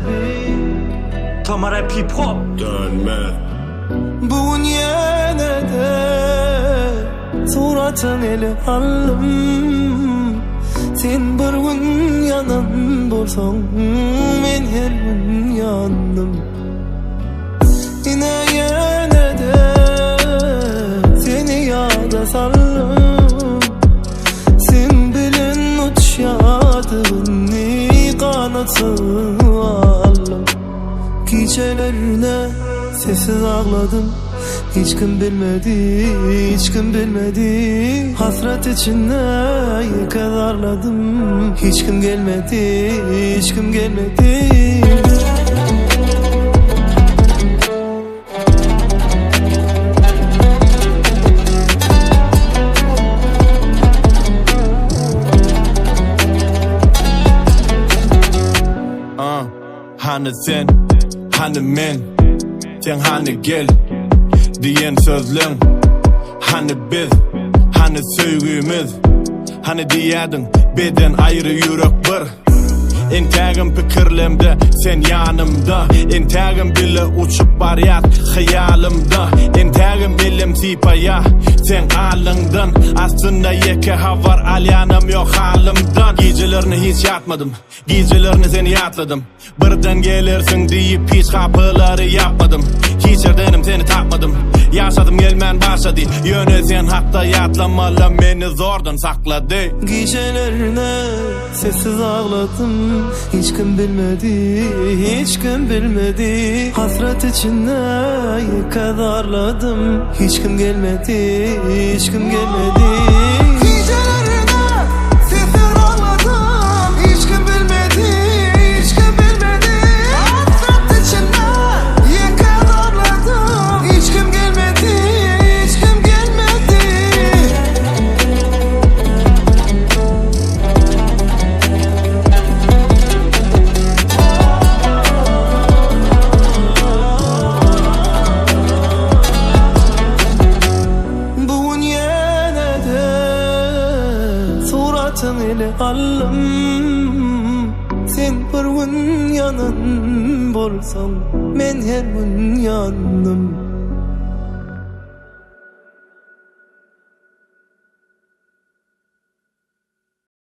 Tamara hip hop dönme. Bugün yine de suratın ele alım. Sen bir gün yanan bolsan, men her gün yandım. Yine de seni yada salım. Sen bilen uçyadığını kanatı alım. Gecelerine sessiz ağladım. Hiç kim bilmedi, hiç kim bilmedi. Hasret içinde yıkılarladım. Hiç kim gelmedi, hiç kim gelmedi. Hani sen, hani men, sen hani gel diyen sözlün. Hani biz, hani söygümüz, hani diyedin beden ayrı yürek bir. Entagim pikirlemde, sen yanımda. Entagim bile uçup bariyat hayalimda. Entagim bilim sipaya, sen alındın. Aslında yeke havar alyanım yok halimden. Gecelerini hiç yatmadım, gecelerini seni yatladım. Birden gelirsin deyip hiç kapıları yapmadım. Hiç yerdenim seni tapmadım. Yaşadım gelmen başladı. Yönü sen hatta yatlamalı beni zordan sakladı. Gecelerine sessiz ağladım. Hiç kim bilmedi, hiç kim bilmedi. Hasret içinde yıkadarladım. Hiç kim gelmedi, hiç kim gelmedi. Suratın ile alım. Sen bir gün yanan bolsan, men her gün yandım.